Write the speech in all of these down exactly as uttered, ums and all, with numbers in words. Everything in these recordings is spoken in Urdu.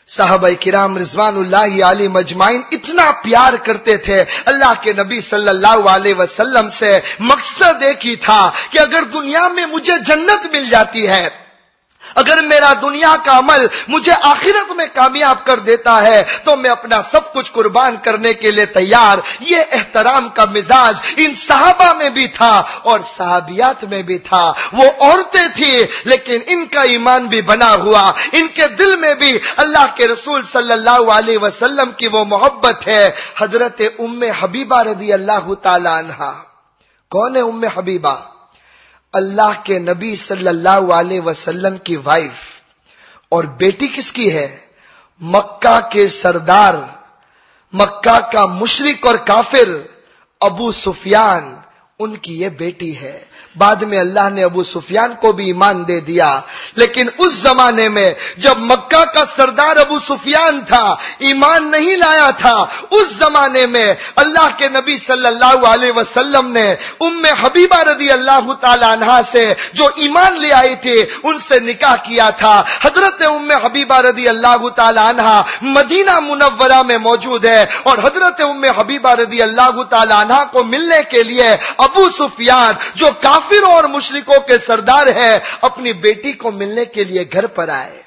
صحابہ کرام رضوان اللہ علیہم اجمعین اتنا پیار کرتے تھے اللہ کے نبی صلی اللہ علیہ وسلم سے، مقصد ایک ہی تھا کہ اگر دنیا میں مجھے جنت مل جاتی ہے، اگر میرا دنیا کا عمل مجھے آخرت میں کامیاب کر دیتا ہے تو میں اپنا سب کچھ قربان کرنے کے لیے تیار۔ یہ احترام کا مزاج ان صحابہ میں بھی تھا اور صحابیات میں بھی تھا۔ وہ عورتیں تھیں لیکن ان کا ایمان بھی بنا ہوا، ان کے دل میں بھی اللہ کے رسول صلی اللہ علیہ وسلم کی وہ محبت ہے۔ حضرت ام حبیبہ رضی اللہ تعالی عنہا، کون ہے ام حبیبہ؟ اللہ کے نبی صلی اللہ علیہ وسلم کی وائف، اور بیٹی کس کی ہے؟ مکہ کے سردار، مکہ کا مشرک اور کافر ابو سفیان، ان کی یہ بیٹی ہے۔ بعد میں اللہ نے ابو سفیان کو بھی ایمان دے دیا، لیکن اس زمانے میں جب مکہ کا سردار ابو سفیان تھا، ایمان نہیں لایا تھا، اس زمانے میں اللہ کے نبی صلی اللہ علیہ وسلم نے ام حبیبہ رضی اللہ تعالی عنہا سے جو ایمان لے آئی تھی ان سے نکاح کیا تھا۔ حضرت ام حبیبہ رضی اللہ تعالی عنہا مدینہ منورہ میں موجود ہے، اور حضرت ام حبیبہ رضی اللہ تعالی عنہا کو ملنے کے لیے ابو سفیان جو کافروں اور مشرکوں کے سردار ہے اپنی بیٹی کو ملنے کے لیے گھر پر آئے۔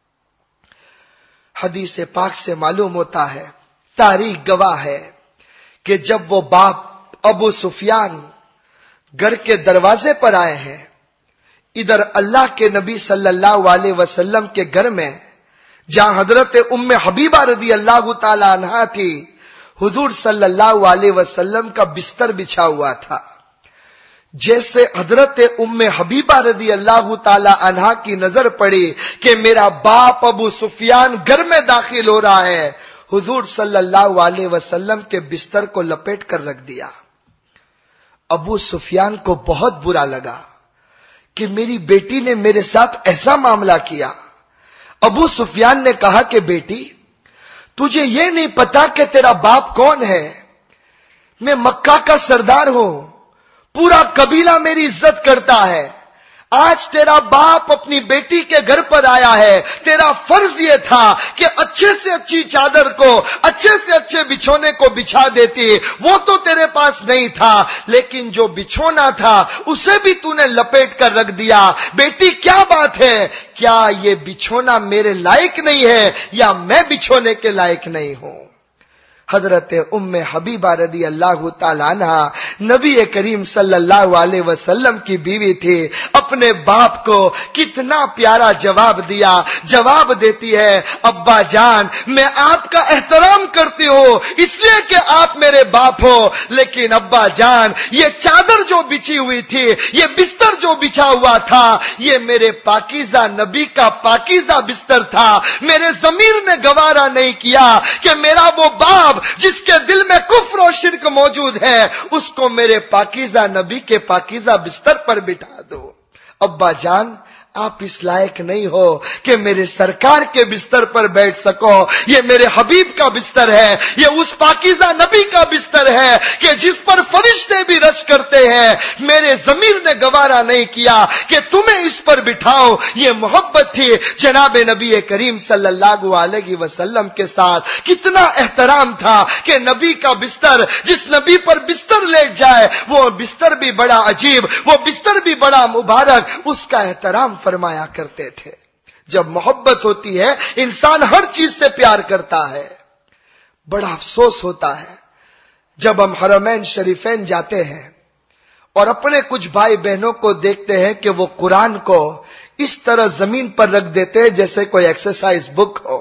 حدیث پاک سے معلوم ہوتا ہے، تاریخ گواہ ہے کہ جب وہ باپ ابو سفیان گھر کے دروازے پر آئے ہیں، ادھر اللہ کے نبی صلی اللہ علیہ وسلم کے گھر میں جہاں حضرت ام حبیبہ رضی اللہ تعالی عنہا تھی، حضور صلی اللہ علیہ وسلم کا بستر بچھا ہوا تھا۔ جیسے حضرت ام حبیبہ رضی اللہ تعالی عنہا کی نظر پڑی کہ میرا باپ ابو سفیان گھر میں داخل ہو رہا ہے، حضور صلی اللہ علیہ وسلم کے بستر کو لپیٹ کر رکھ دیا۔ ابو سفیان کو بہت برا لگا کہ میری بیٹی نے میرے ساتھ ایسا معاملہ کیا۔ ابو سفیان نے کہا کہ بیٹی، تجھے یہ نہیں پتا کہ تیرا باپ کون ہے؟ میں مکہ کا سردار ہوں، پورا قبیلہ میری عزت کرتا ہے۔ آج تیرا باپ اپنی بیٹی کے گھر پر آیا ہے، تیرا فرض یہ تھا کہ اچھے سے اچھی چادر کو، اچھے سے اچھے بچھونے کو بچھا دیتی، وہ تو تیرے پاس نہیں تھا، لیکن جو بچھونا تھا اسے بھی تو نے لپیٹ کر رکھ دیا۔ بیٹی کیا بات ہے؟ کیا یہ بچھونا میرے لائق نہیں ہے یا میں بچھونے کے لائق نہیں ہوں؟ حضرت ام حبیبہ رضی اللہ تعالی عنہا نبی کریم صلی اللہ علیہ وسلم کی بیوی تھی، اپنے باپ کو کتنا پیارا جواب دیا۔ جواب دیتی ہے، ابا جان میں آپ کا احترام کرتی ہوں اس لیے کہ آپ میرے باپ ہو، لیکن ابا جان یہ چادر جو بچھی ہوئی تھی، یہ بستر جو بچھا ہوا تھا، یہ میرے پاکیزہ نبی کا پاکیزہ بستر تھا۔ میرے ضمیر نے گوارا نہیں کیا کہ میرا وہ باپ جس کے دل میں کفر و شرک موجود ہے اس کو میرے پاکیزہ نبی کے پاکیزہ بستر پر بٹھا دو۔ ابا جان آپ اس لائق نہیں ہو کہ میرے سرکار کے بستر پر بیٹھ سکو، یہ میرے حبیب کا بستر ہے، یہ اس پاکیزہ نبی کا بستر ہے کہ جس پر فرشتے بھی رش کرتے ہیں۔ میرے ضمیر نے گوارا نہیں کیا کہ تمہیں اس پر بٹھاؤ۔ یہ محبت تھی جناب نبی کریم صلی اللہ علیہ وسلم کے ساتھ، کتنا احترام تھا کہ نبی کا بستر، جس نبی پر بستر لیٹ جائے وہ بستر بھی بڑا عجیب، وہ بستر بھی بڑا مبارک، اس کا احترام فرمایا کرتے تھے۔ جب محبت ہوتی ہے انسان ہر چیز سے پیار کرتا ہے۔ بڑا افسوس ہوتا ہے جب ہم حرمین شریفین جاتے ہیں اور اپنے کچھ بھائی بہنوں کو دیکھتے ہیں کہ وہ قرآن کو اس طرح زمین پر رکھ دیتے ہیں جیسے کوئی ایکسرسائز بک ہو،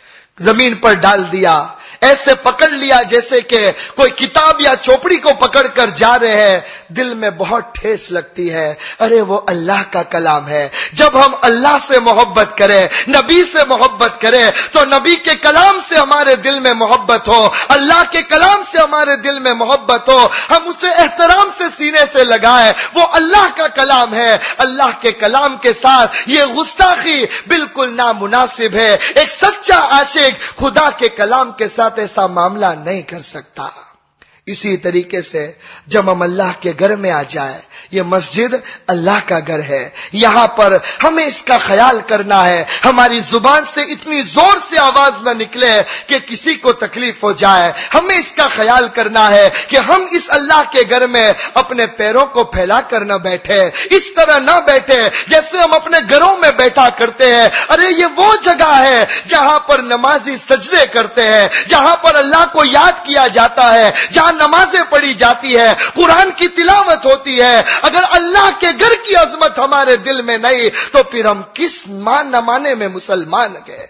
زمین پر ڈال دیا، ایسے پکڑ لیا جیسے کہ کوئی کتاب یا چوپڑی کو پکڑ کر جا رہے ہیں۔ دل میں بہت ٹھیس لگتی ہے، ارے وہ اللہ کا کلام ہے۔ جب ہم اللہ سے محبت کریں، نبی سے محبت کریں تو نبی کے کلام سے ہمارے دل میں محبت ہو، اللہ کے کلام سے ہمارے دل میں محبت ہو، ہم اسے احترام سے سینے سے لگائیں۔ وہ اللہ کا کلام ہے، اللہ کے کلام کے ساتھ یہ گستاخی بالکل نامناسب ہے۔ ایک سچا عاشق خدا کے کلام کے ساتھ ایسا معاملہ نہیں کر سکتا۔ اسی طریقے سے جب ہم اللہ کے گھر میں آ جائے، یہ مسجد اللہ کا گھر ہے، یہاں پر ہمیں اس کا خیال کرنا ہے، ہماری زبان سے اتنی زور سے آواز نہ نکلے کہ کسی کو تکلیف ہو جائے، ہمیں اس کا خیال کرنا ہے کہ ہم اس اللہ کے گھر میں اپنے پیروں کو پھیلا کر نہ بیٹھے، اس طرح نہ بیٹھے جیسے ہم اپنے گھروں میں بیٹھا کرتے ہیں۔ ارے یہ وہ جگہ ہے جہاں پر نمازی سجدے کرتے ہیں، جہاں پر اللہ کو یاد کیا جاتا ہے، جہاں نمازیں پڑھی جاتی ہے، قرآن کی تلاوت ہوتی ہے۔ اگر اللہ کے گھر کی عظمت ہمارے دل میں نہیں تو پھر ہم کس مان نہ مانے میں مسلمان گئے؟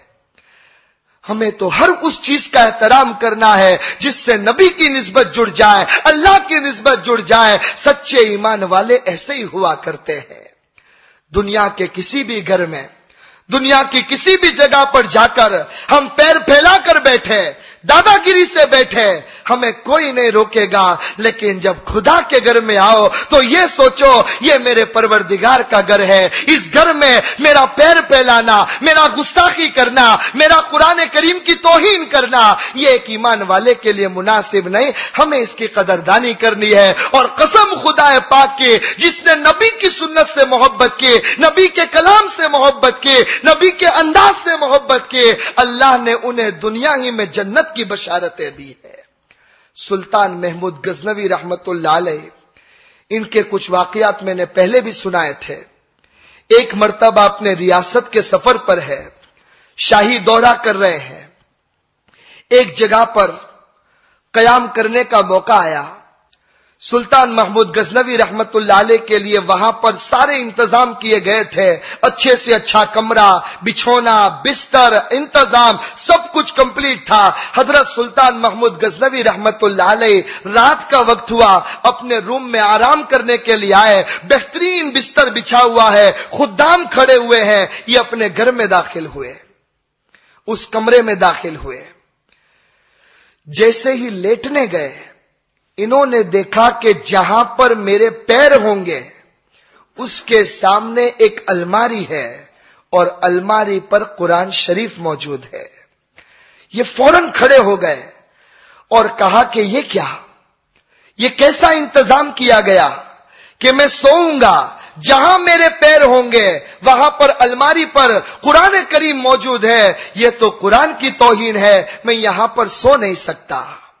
ہمیں تو ہر اس چیز کا احترام کرنا ہے جس سے نبی کی نسبت جڑ جائے، اللہ کی نسبت جڑ جائے۔ سچے ایمان والے ایسے ہی ہوا کرتے ہیں۔ دنیا کے کسی بھی گھر میں، دنیا کی کسی بھی جگہ پر جا کر ہم پیر پھیلا کر بیٹھے، دادا گیری سے بیٹھے، ہمیں کوئی نہیں روکے گا، لیکن جب خدا کے گھر میں آؤ تو یہ سوچو یہ میرے پروردگار کا گھر ہے، اس گھر میں میرا پیر پھیلانا، میرا گستاخی کرنا، میرا قرآن کریم کی توہین کرنا، یہ ایک ایمان والے کے لیے مناسب نہیں۔ ہمیں اس کی قدردانی کرنی ہے، اور قسم خدا پاک کی جس نے نبی کی سنت سے محبت کی، نبی کے کلام سے محبت کی، نبی کے انداز سے محبت کی، اللہ نے انہیں دنیا ہی میں جنت کی بشارتیں دی ہے۔ سلطان محمود غزنوی رحمت اللہ علیہ، ان کے کچھ واقعات میں نے پہلے بھی سنائے تھے۔ ایک مرتبہ اپنے ریاست کے سفر پر ہے، شاہی دورہ کر رہے ہیں، ایک جگہ پر قیام کرنے کا موقع آیا۔ سلطان محمود غزنوی رحمت اللہ علیہ کے لیے وہاں پر سارے انتظام کیے گئے تھے، اچھے سے اچھا کمرہ، بچھونا، بستر، انتظام سب کچھ کمپلیٹ تھا۔ حضرت سلطان محمود غزنوی رحمت اللہ علیہ رات کا وقت ہوا، اپنے روم میں آرام کرنے کے لیے آئے، بہترین بستر بچھا ہوا ہے، خدام کھڑے ہوئے ہیں، یہ اپنے گھر میں داخل ہوئے، اس کمرے میں داخل ہوئے۔ جیسے ہی لیٹنے گئے، انہوں نے دیکھا کہ جہاں پر میرے پیر ہوں گے اس کے سامنے ایک الماری ہے، اور الماری پر قرآن شریف موجود ہے۔ یہ فوراً کھڑے ہو گئے اور کہا کہ یہ کیا، یہ کیسا انتظام کیا گیا کہ میں سوؤں گا، جہاں میرے پیر ہوں گے وہاں پر الماری پر قرآن کریم موجود ہے، یہ تو قرآن کی توہین ہے، میں یہاں پر سو نہیں سکتا۔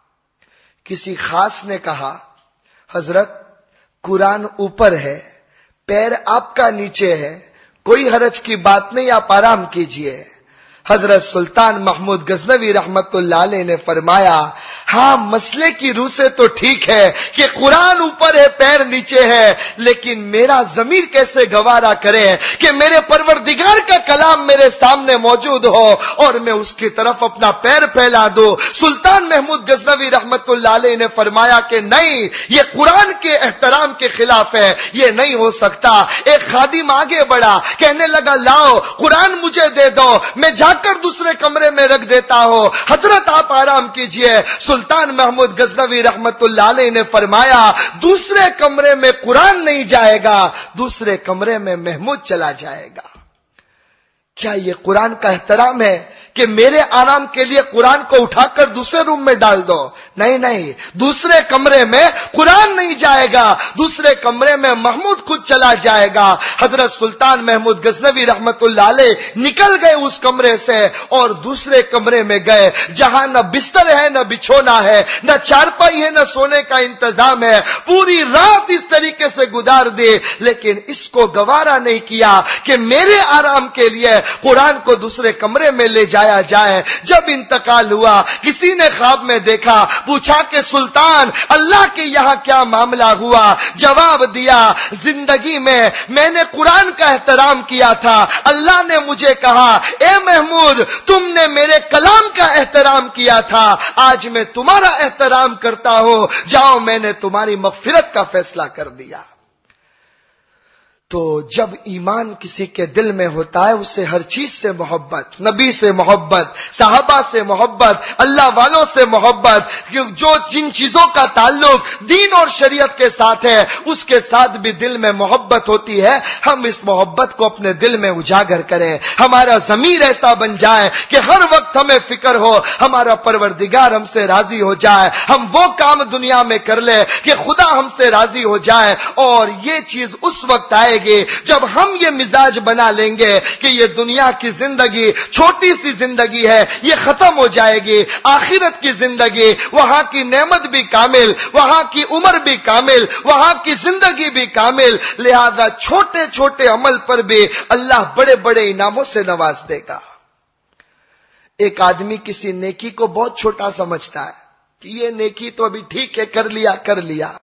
کسی خاص نے کہا حضرت قرآن اوپر ہے، پیر آپ کا نیچے ہے، کوئی حرج کی بات نہیں، آپ آرام کیجئے۔ حضرت سلطان محمود غزنوی رحمت اللہ علیہ نے فرمایا ہاں مسئلے کی روح سے تو ٹھیک ہے کہ قرآن اوپر ہے پیر نیچے ہے، لیکن میرا ضمیر کیسے گوارا کرے کہ میرے پروردگار کا کلام میرے سامنے موجود ہو اور میں اس کی طرف اپنا پیر پھیلا دوں۔ سلطان محمود غزنوی رحمت اللہ علیہ نے فرمایا کہ نہیں، یہ قرآن کے احترام کے خلاف ہے، یہ نہیں ہو سکتا۔ ایک خادم آگے بڑھا، کہنے لگا لاؤ قرآن مجھے دے دو، میں جا کر دوسرے کمرے میں رکھ دیتا ہوں، حضرت آپ آرام کیجئے۔ سلطان محمود غزنوی رحمت اللہ علیہ نے فرمایا دوسرے کمرے میں قرآن نہیں جائے گا، دوسرے کمرے میں محمود چلا جائے گا۔ کیا یہ قرآن کا احترام ہے کہ میرے آرام کے لیے قرآن کو اٹھا کر دوسرے روم میں ڈال دو؟ نہیں نہیں، دوسرے کمرے میں قرآن نہیں جائے گا، دوسرے کمرے میں محمود خود چلا جائے گا۔ حضرت سلطان محمود غزنوی رحمت اللہ علیہ نکل گئے اس کمرے سے اور دوسرے کمرے میں گئے جہاں نہ بستر ہے، نہ بچھونا ہے، نہ چارپائی ہے، نہ سونے کا انتظام ہے۔ پوری رات اس طریقے سے گزار دی، لیکن اس کو گوارا نہیں کیا کہ میرے آرام کے لیے قرآن کو دوسرے کمرے میں لے جایا جائے۔ جب انتقال ہوا کسی نے خواب میں دیکھا، پوچھا کہ سلطان اللہ کے یہاں کیا معاملہ ہوا؟ جواب دیا زندگی میں میں نے قرآن کا احترام کیا تھا، اللہ نے مجھے کہا اے محمود تم نے میرے کلام کا احترام کیا تھا، آج میں تمہارا احترام کرتا ہوں، جاؤ میں نے تمہاری مغفرت کا فیصلہ کر دیا۔ تو جب ایمان کسی کے دل میں ہوتا ہے اسے ہر چیز سے محبت، نبی سے محبت، صحابہ سے محبت، اللہ والوں سے محبت، جو جن چیزوں کا تعلق دین اور شریعت کے ساتھ ہے اس کے ساتھ بھی دل میں محبت ہوتی ہے. ہم اس محبت کو اپنے دل میں اجاگر کریں، ہمارا ضمیر ایسا بن جائے کہ ہر وقت ہمیں فکر ہو ہمارا پروردگار ہم سے راضی ہو جائے، ہم وہ کام دنیا میں کر لیں کہ خدا ہم سے راضی ہو جائے. اور یہ چیز اس وقت آئے گی جب ہم یہ مزاج بنا لیں گے کہ یہ دنیا کی زندگی چھوٹی سی زندگی ہے، یہ ختم ہو جائے گی. آخرت کی زندگی، وہاں کی نعمت بھی کامل، وہاں کی عمر بھی کامل، وہاں کی زندگی بھی کامل. لہذا چھوٹے چھوٹے عمل پر بھی اللہ بڑے بڑے انعاموں سے نواز دے گا. ایک آدمی کسی نیکی کو بہت چھوٹا سمجھتا ہے کہ یہ نیکی تو ابھی ٹھیک ہے، کر لیا کر لیا